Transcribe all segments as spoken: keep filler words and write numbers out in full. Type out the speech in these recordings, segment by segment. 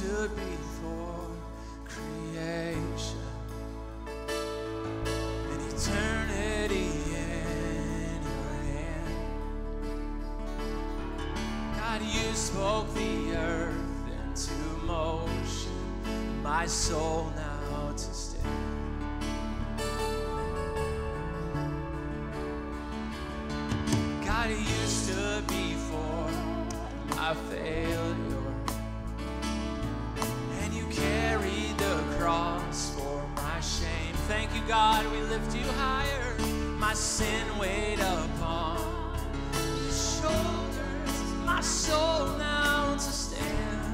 stood before creation, and eternity in your hand. God, you spoke the earth into motion, my soul now to stand. God, you stood before my failure, and you carried the cross for my shame. Thank you, God, we lift you higher. My sin weighed upon your shoulders, my soul now to stand.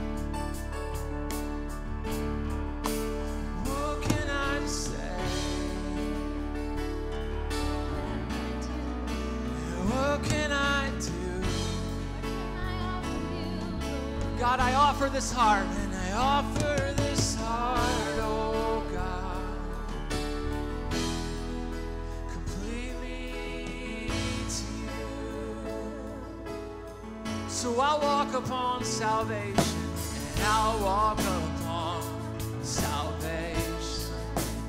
What can I say? What can I do? God, I offer this heart, and I offer this heart, oh God, completely to you. So I'll walk upon salvation, and I'll walk upon salvation,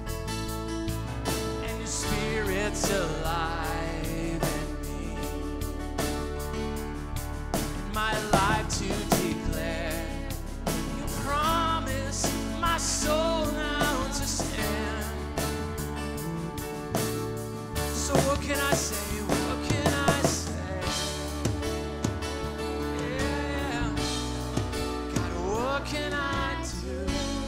and your Spirit's alive in me, and my life to declare your promise, my soul now to stand. So what can I say? What can I say? Yeah. God, what can I do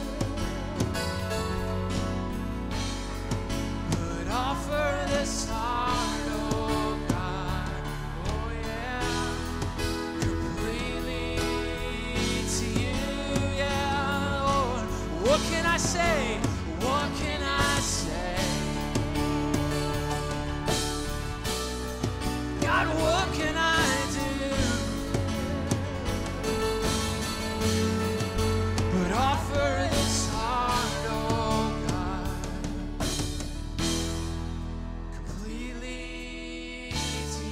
but offer this heart, oh God, oh yeah, completely to you, yeah, Lord. What can I say? What can I say? God, what can I do but offer this heart, oh God, completely to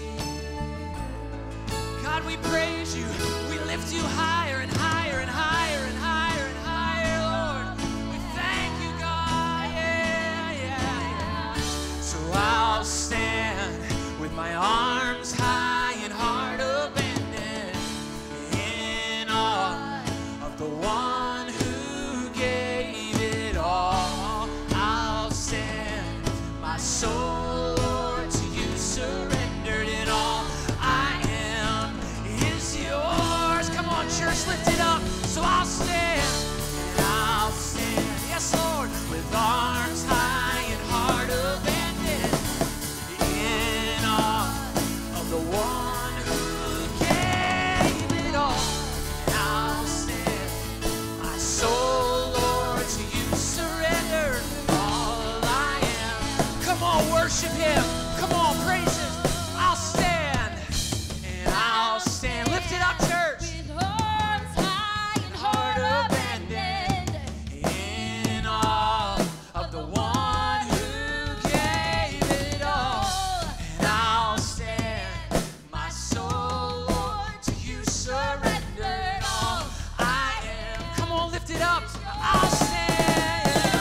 you. God, we praise you. We lift you higher and higher and higher and higher and higher, Lord. We thank you, God. Yeah, yeah, yeah. So I'll stand with my arms high and heart abandoned in awe of the one who gave it all. I'll stand, my soul, Lord, to you surrendered, and all I am is yours. Come on, church, lift it up. So I'll stand, and I'll stand, yes, Lord, with arms high and heart abandoned in awe of the one who gave it all. And I'll stand, my soul, Lord, to you surrendered, all I am. Come on, worship him. Come on, praise him. I'll stand, and I'll stand. Lift it up, church. With arms high and heart abandoned, In awe of the one who gave it all. And I'll stand, my soul, Lord, to you surrendered, all I am. Come on, lift it up. I'll stand,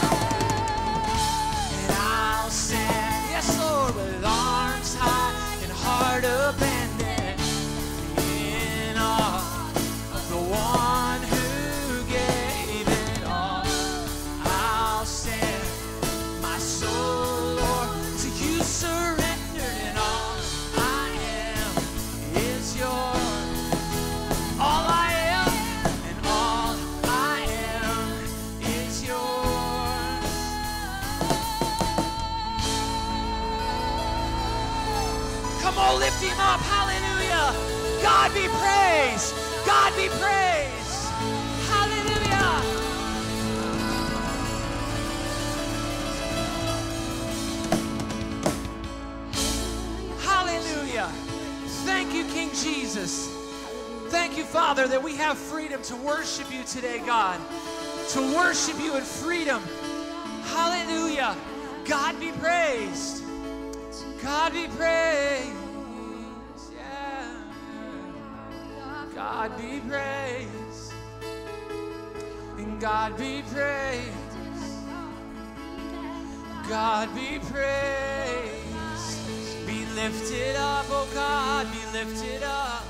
and I'll stand, yes, Lord, with arms high and heart abandoned, in awe of the one who gave it all. I'll stand, my soul, Lord, to you surrendered, and all I am is yours. All I am and all I am is yours. Come on, lift him up. Hallelujah. God be praised. God be praised. Hallelujah. Hallelujah. Thank you, King Jesus. Thank you, Father, that we have freedom to worship you today, God. To worship you in freedom. Hallelujah. God be praised. God be praised. Yeah. God be praised. God be praised. God be praised. Be lifted up, oh God, be lifted up.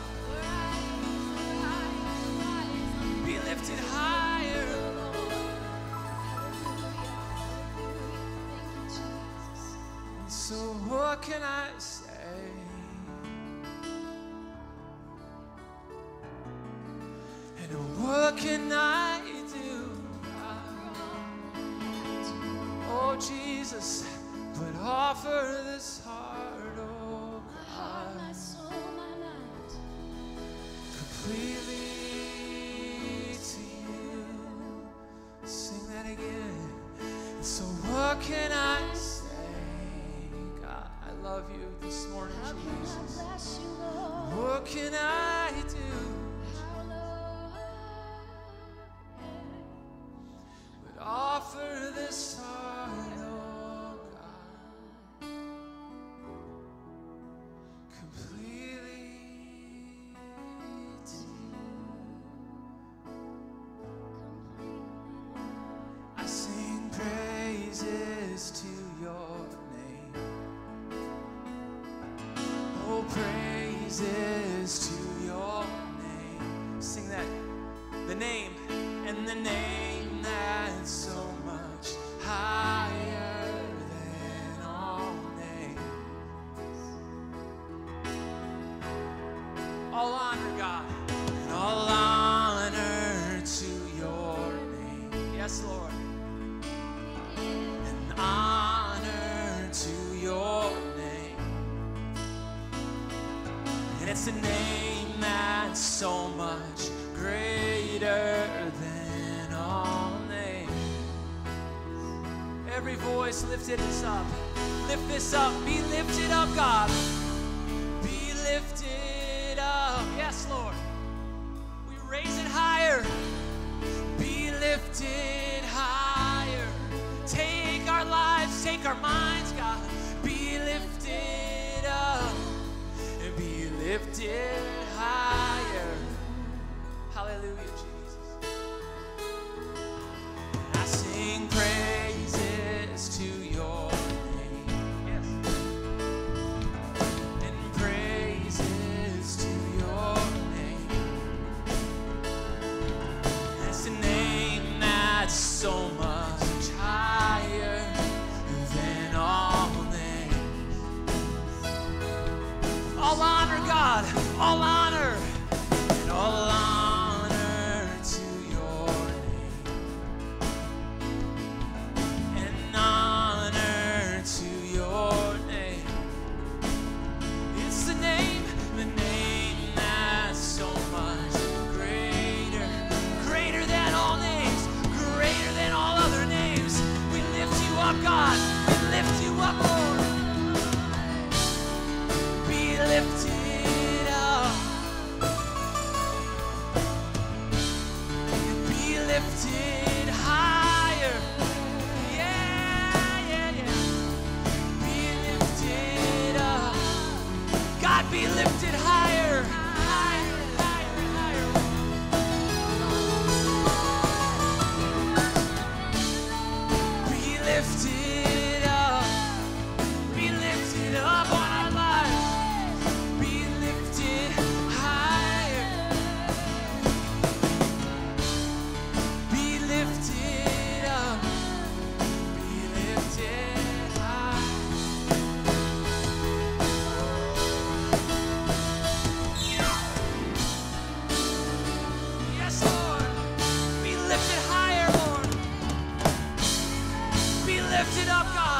Be lifted higher. So what can I say? And what can I do? Oh Jesus, but offer this heart, oh God, completely to you. Sing that again. And so what can I say? God, I love you this morning, Jesus. What can I do? Offer this heart, oh God, completely to you. I sing praises to your name. Oh, praises to your name. Sing that. The name and the name that's so much higher than all names. All honor, God, and all honor to your name. Yes, Lord. And honor to your name. And it's a name that's so much greater than all names. Every voice lifted us up. Lift this up. Be lifted up, God. Be lifted up. Yes, Lord. We raise it higher. Be lifted higher. Take our lives, take our minds, God. Be lifted up. Be lifted higher. Hallelujah, Jesus. I sing praises to your name. Yes. And praises to your name. It's a name that's so much higher than all names. All honor, God. All honor. And all honor. God, we lift you up, Lord. Be lifted up. Be lifted higher. Yeah, yeah, yeah. Be lifted up. God, be lifted higher. Higher, higher, higher. Be lifted. Up on our lives, be lifted higher, be lifted up, be lifted high. Yes, Lord, be lifted higher, Lord, be lifted up, God.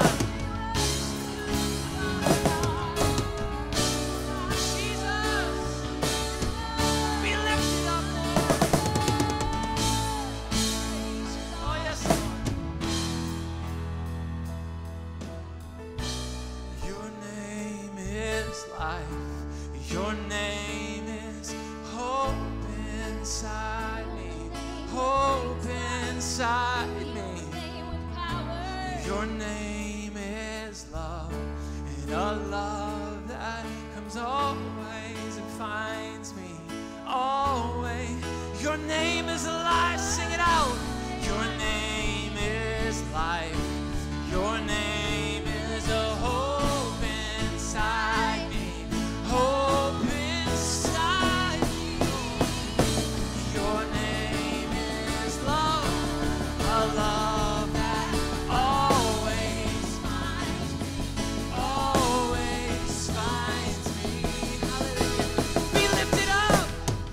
Your name is hope inside me, hope inside me. Your name is love, and a love that comes always and finds me always. Your name is alive, sing it out. Your name is life. Your name is a hope inside me. Hope inside me. Your name is love. A love that always finds me. Always finds me. Hallelujah. Be lifted up.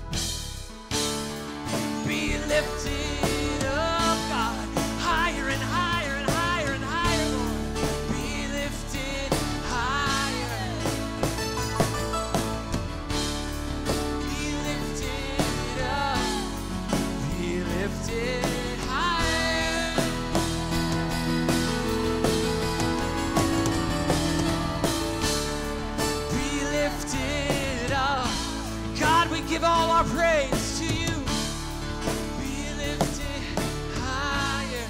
Be lifted up, God. Higher and higher and higher and higher, Lord. Be lifted higher. Be lifted up. Be lifted higher. Be lifted up. God, we give all our praise to you. Be lifted higher.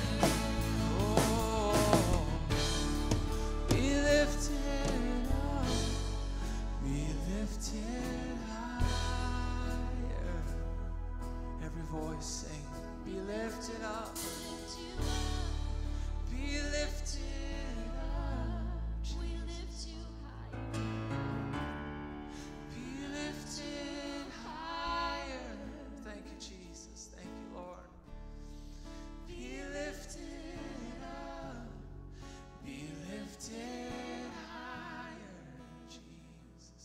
Oh, be lifted up. Be lifted higher. Every voice sing. Be lifted up. Be lifted up. We lift you high. Be lifted higher. Thank you, Jesus. Thank you, Lord. Be lifted up. Be lifted higher, Jesus.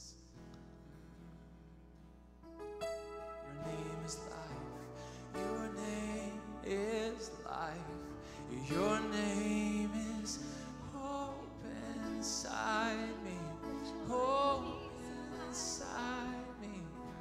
Your name is life. Your name is life. Your name is hope inside me. Hope inside me.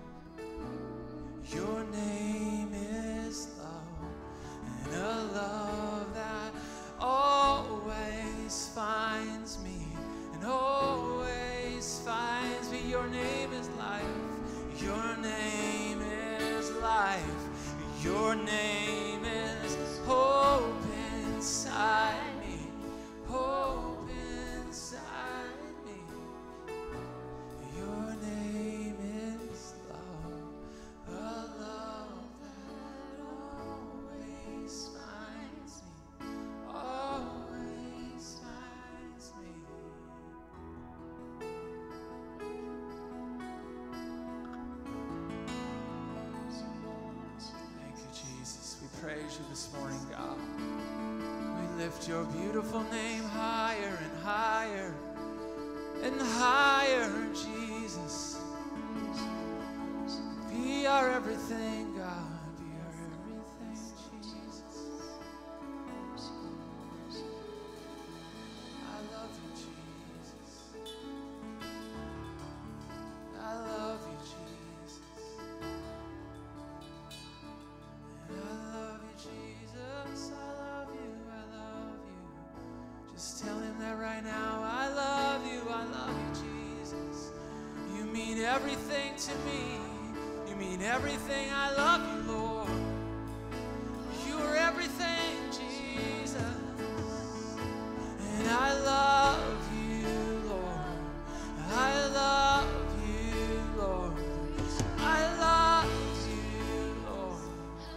Your name is love, and a love that always finds me, and always finds me. Your name is life. Your name is life. Your name is hope inside me. Hope inside me. Your name is love, a love that always finds me, always finds me. Thank you, Jesus. We praise you this morning, God. We lift your beautiful name higher and higher and higher, Jesus. Be our everything, God. Be our everything, Jesus. I love you, Jesus. I love you, Jesus. And I love you, Jesus. I love you. I love you. Just tell him that right now. I love you. I love you, Jesus. You mean everything to me. You mean everything. I love you, Lord. You are everything, Jesus. And I love you, Lord. I love you, Lord. I love you, Lord.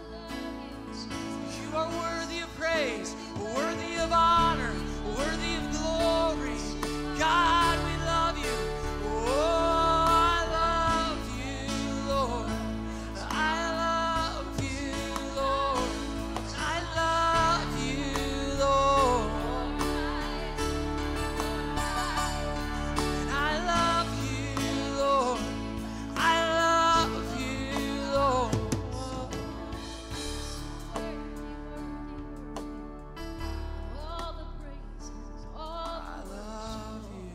You are worthy of praise, worthy of honor, worthy of glory. God, we love you. Oh, I love you, Lord. I love you, Lord. I love you, Lord. And I love you, Lord. I love you, Lord. All the praises, all I love you.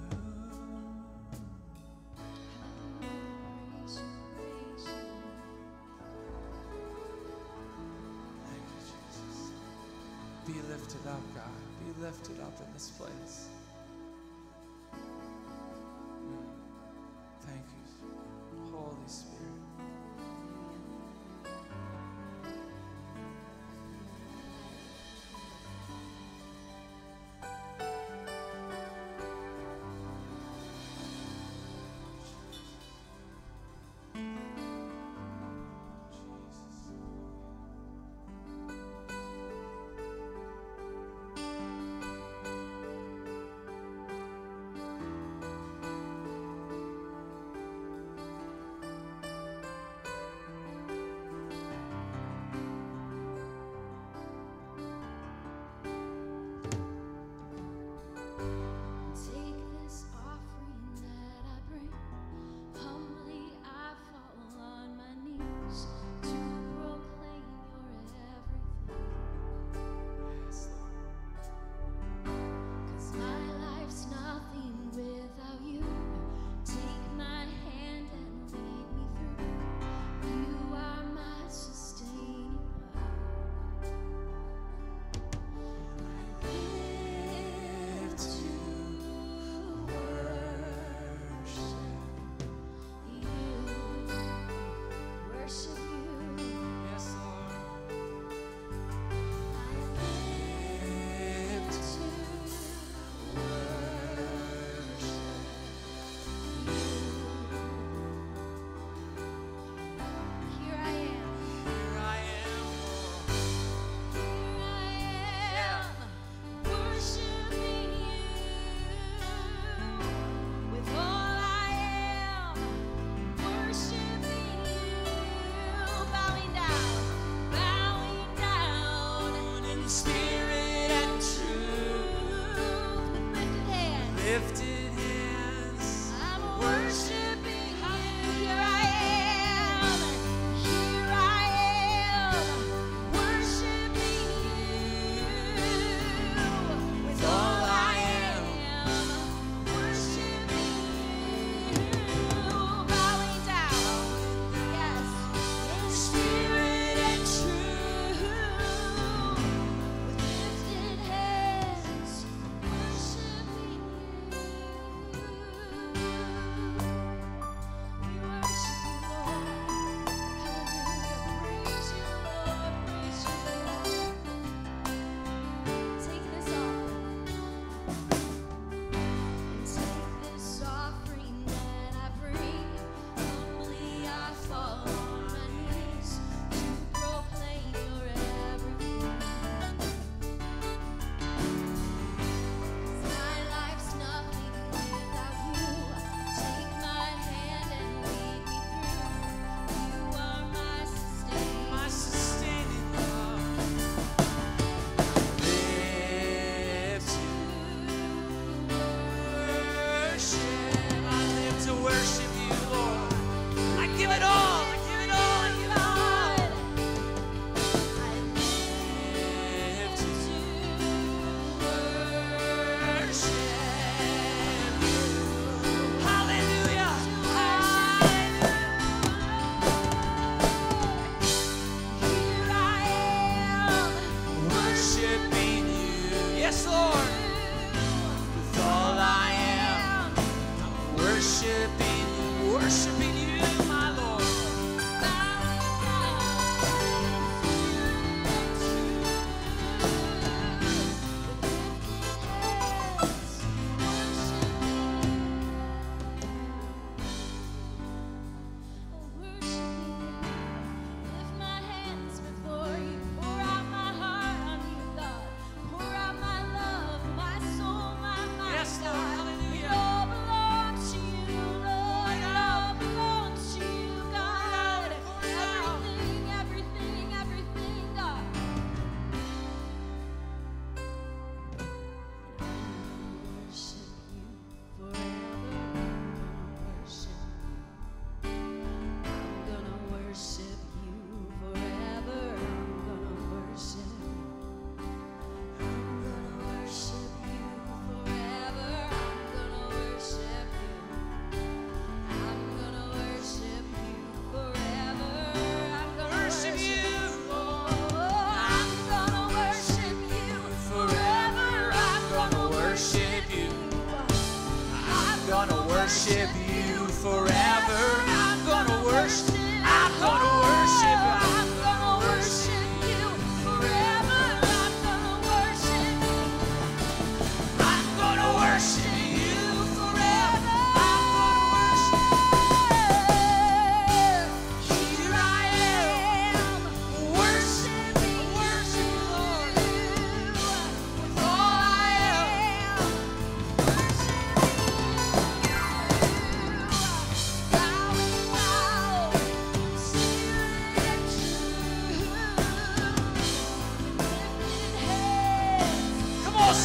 praise, praise you. Thank you, Jesus. Be lifted up, God. Be lifted up in this place. Mm. Thank you, Holy Spirit. Jesus.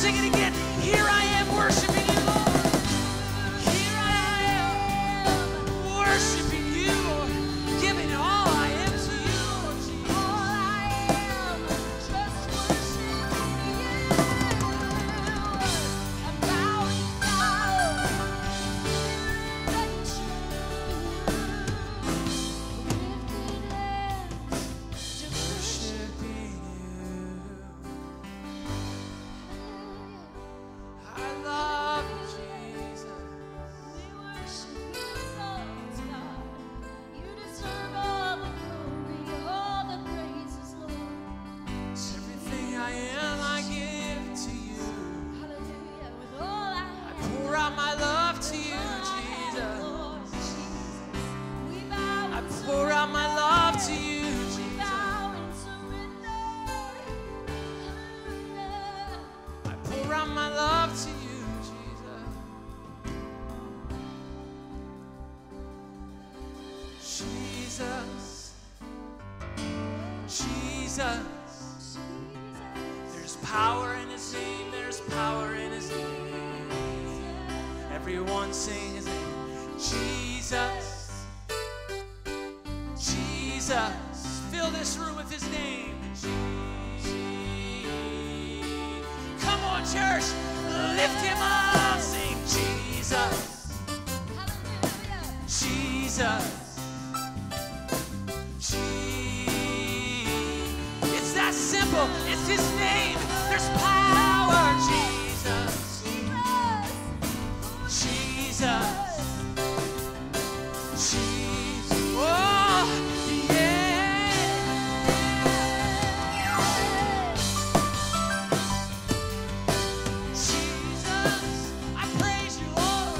Sing it again. Here I am worshiping you, Lord. Here I am worshiping you, Lord. Giving all I am to you, Lord Jesus. All I am, just worshiping you. I'm bowing down at you. Lifted hands, just Worshiping you. I love you, Jesus. we worship you, songs, God. You deserve all the glory, all the praises, Lord. Everything I am, I give to you. Hallelujah. With all I I have, pour out my love to you, all I have, Jesus. Lord Jesus. We bow I and pour out my love to you, We Jesus. bow and surrender. Hallelujah. I pour out my love to you, Jesus. Jesus. Jesus. There's power in his name. There's power in his name. Everyone sing his name. Jesus. Jesus. Fill this room with his name. Jesus. Come on, church. Lift him up. Sing Jesus. Hallelujah. Jesus. Jesus. It's that simple. It's his name. There's power. Jesus. Jesus. Jesus. Oh, yeah. Jesus. I praise you, Lord.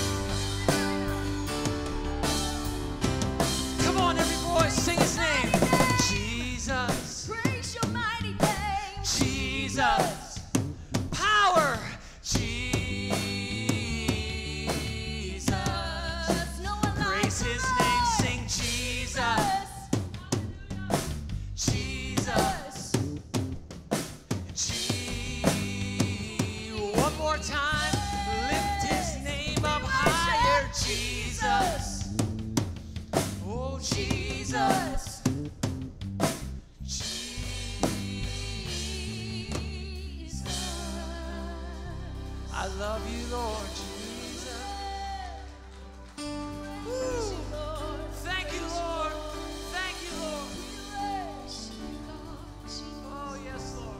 Come on, every voice, sing his name. Jesus. Praise your mighty name. Jesus. Power. Jesus. No one Praise like his the name. Lord. Sing Jesus. Jesus. Je- One more time. Lift his name up higher. Jesus. Oh, Jesus. I love you, Lord Jesus. Woo. Thank you, Lord. Thank you, Lord. Oh, yes, Lord.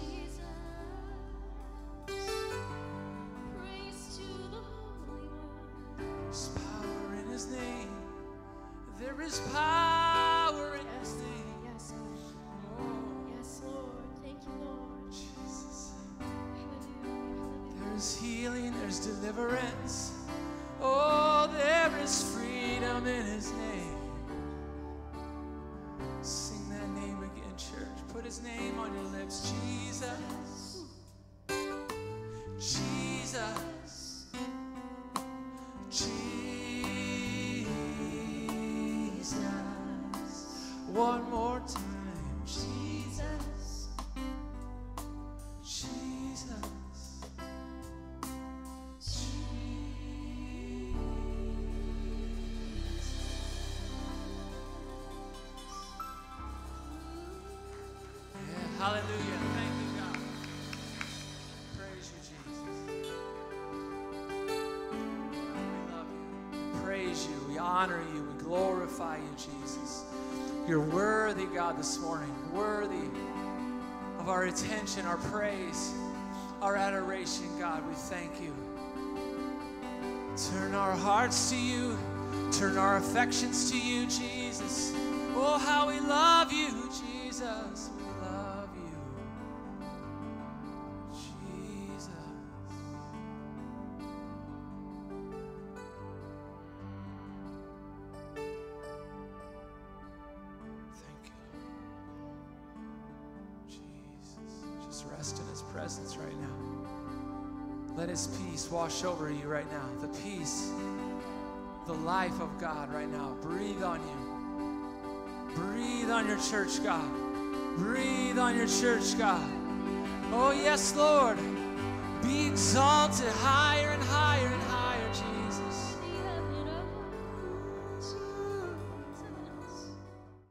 There's power in his name. There is power in his name. Yes, Lord. Oh, Yes, Lord. Thank you, Lord. Jesus. Hallelujah. There's healing, there's deliverance. Oh, there is freedom in his name. Sing that name again, church. Put his name on your lips. Jesus. Jesus. Jesus. One more time. Jesus. Jesus. Yeah, hallelujah. Thank you, God. Praise you, Jesus. We love you. We praise you. We honor you. We glorify you, Jesus. You're worthy, God, this morning. Worthy of our attention, our praise, our adoration, God. We thank you. Turn our hearts to you. Turn our affections to you, Jesus. Oh, how we love you, Jesus. We love you, Jesus. Thank you, Jesus. Just rest in his presence right now. Let his peace wash over you right now. The peace, the life of God right now. Breathe on you. Breathe on your church, God. Breathe on your church, God. Oh, yes, Lord. Be exalted higher